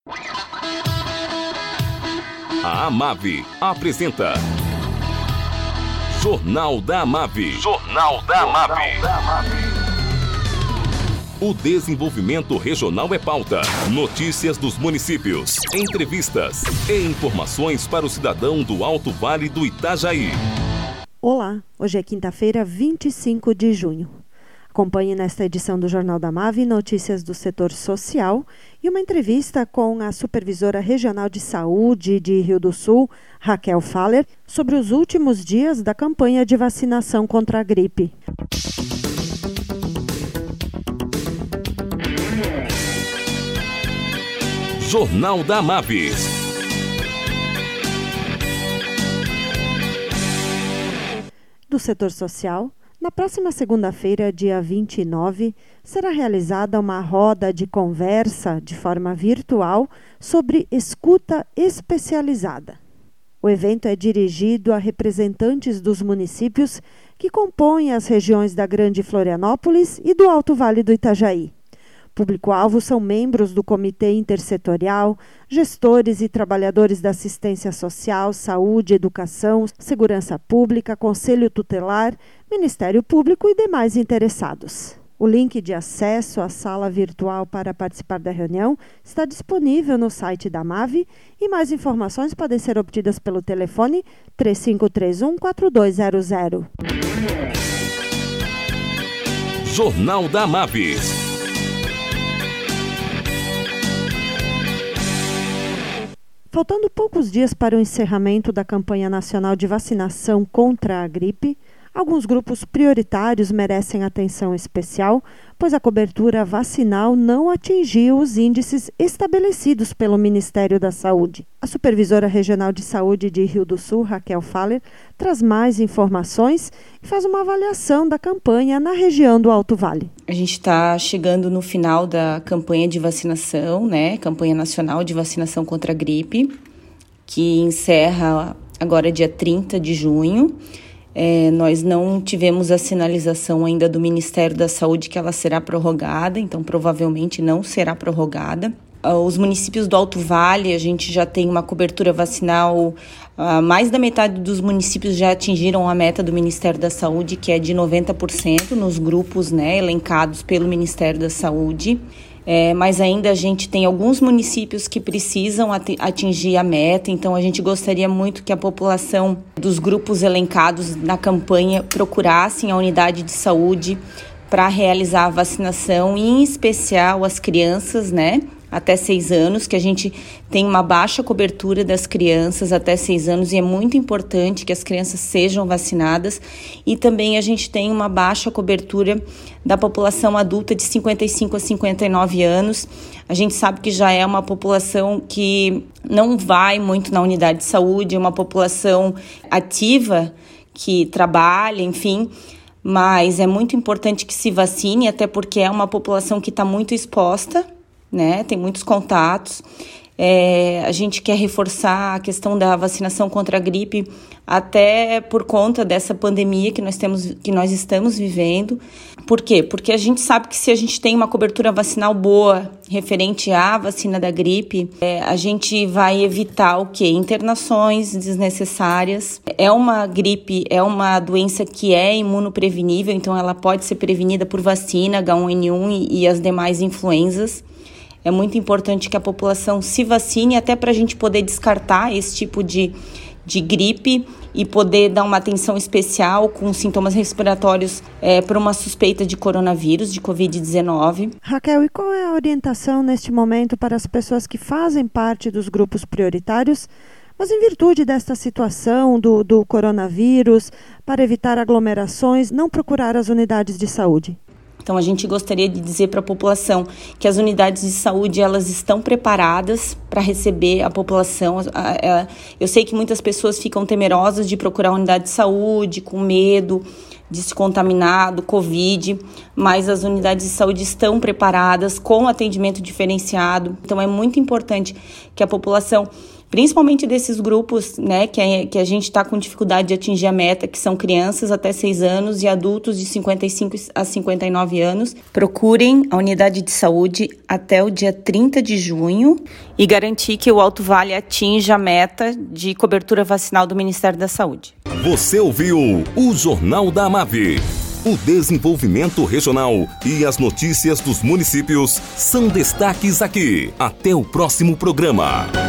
A Amave apresenta Jornal da Amave. Jornal da Amave. O desenvolvimento regional é pauta. Notícias dos municípios, entrevistas e informações para o cidadão do Alto Vale do Itajaí. Olá, hoje é quinta-feira, 25 de junho. Acompanhe nesta edição do Jornal da Amave notícias do setor social e uma entrevista com a Supervisora Regional de Saúde de Rio do Sul, Raquel Faller, sobre os últimos dias da campanha de vacinação contra a gripe. Jornal da Amave. Do setor social, na próxima segunda-feira, dia 29, será realizada uma roda de conversa de forma virtual sobre escuta especializada. O evento é dirigido a representantes dos municípios que compõem as regiões da Grande Florianópolis e do Alto Vale do Itajaí. Público-alvo são membros do Comitê Intersetorial, gestores e trabalhadores da assistência social, saúde, educação, segurança pública, Conselho Tutelar, Ministério Público e demais interessados. O link de acesso à sala virtual para participar da reunião está disponível no site da Amave e mais informações podem ser obtidas pelo telefone 3531-4200. Jornal da Amave. Faltando poucos dias para o encerramento da campanha nacional de vacinação contra a gripe, alguns grupos prioritários merecem atenção especial, pois a cobertura vacinal não atingiu os índices estabelecidos pelo Ministério da Saúde. A Supervisora Regional de Saúde de Rio do Sul, Raquel Faller, traz mais informações e faz uma avaliação da campanha na região do Alto Vale. A gente está chegando no final da campanha de vacinação, Campanha Nacional de Vacinação contra a Gripe, que encerra agora dia 30 de junho. Nós não tivemos a sinalização ainda do Ministério da Saúde que ela será prorrogada, então provavelmente não será prorrogada. Os municípios do Alto Vale, a gente já tem uma cobertura vacinal, mais da metade dos municípios já atingiram a meta do Ministério da Saúde, que é de 90% nos grupos elencados pelo Ministério da Saúde. Mas ainda a gente tem alguns municípios que precisam atingir a meta, então a gente gostaria muito que a população dos grupos elencados na campanha procurassem a unidade de saúde para realizar a vacinação, e em especial as crianças, até 6 anos, que a gente tem uma baixa cobertura das crianças até 6 anos e é muito importante que as crianças sejam vacinadas, e também a gente tem uma baixa cobertura da população adulta de 55 a 59 anos. A gente sabe que já é uma população que não vai muito na unidade de saúde, é uma população ativa, que trabalha, enfim, mas é muito importante que se vacine, até porque é uma população que está muito exposta, tem muitos contatos. A gente quer reforçar a questão da vacinação contra a gripe, até por conta dessa pandemia que nós estamos vivendo. Por quê? Porque a gente sabe que se a gente tem uma cobertura vacinal boa referente à vacina da gripe, a gente vai evitar o quê? Internações desnecessárias. É uma gripe, é uma doença que é imunoprevenível, então ela pode ser prevenida por vacina, H1N1 e as demais influenzas. É muito importante que a população se vacine, até para a gente poder descartar esse tipo de gripe e poder dar uma atenção especial com sintomas respiratórios para uma suspeita de coronavírus, de Covid-19. Raquel, e qual é a orientação neste momento para as pessoas que fazem parte dos grupos prioritários, mas em virtude desta situação do coronavírus, para evitar aglomerações, não procurar as unidades de saúde? Então, a gente gostaria de dizer para a população que as unidades de saúde, elas estão preparadas para receber a população. Eu sei que muitas pessoas ficam temerosas de procurar a unidade de saúde, com medo de se contaminar do Covid, mas as unidades de saúde estão preparadas com atendimento diferenciado. Então é muito importante que a população, principalmente desses grupos, né, que a gente está com dificuldade de atingir a meta, que são crianças até 6 anos e adultos de 55 a 59 anos, procurem a unidade de saúde até o dia 30 de junho e garantir que o Alto Vale atinja a meta de cobertura vacinal do Ministério da Saúde. Você ouviu o Jornal da AMAV. O desenvolvimento regional e as notícias dos municípios são destaques aqui. Até o próximo programa.